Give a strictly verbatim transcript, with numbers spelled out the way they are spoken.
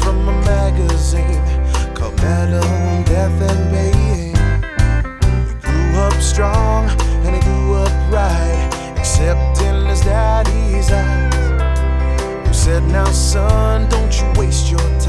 from a magazine called Metal, Death and Pain. He grew up strong and he grew up right, except in his daddy's eyes, who said, "Now son, don't you waste your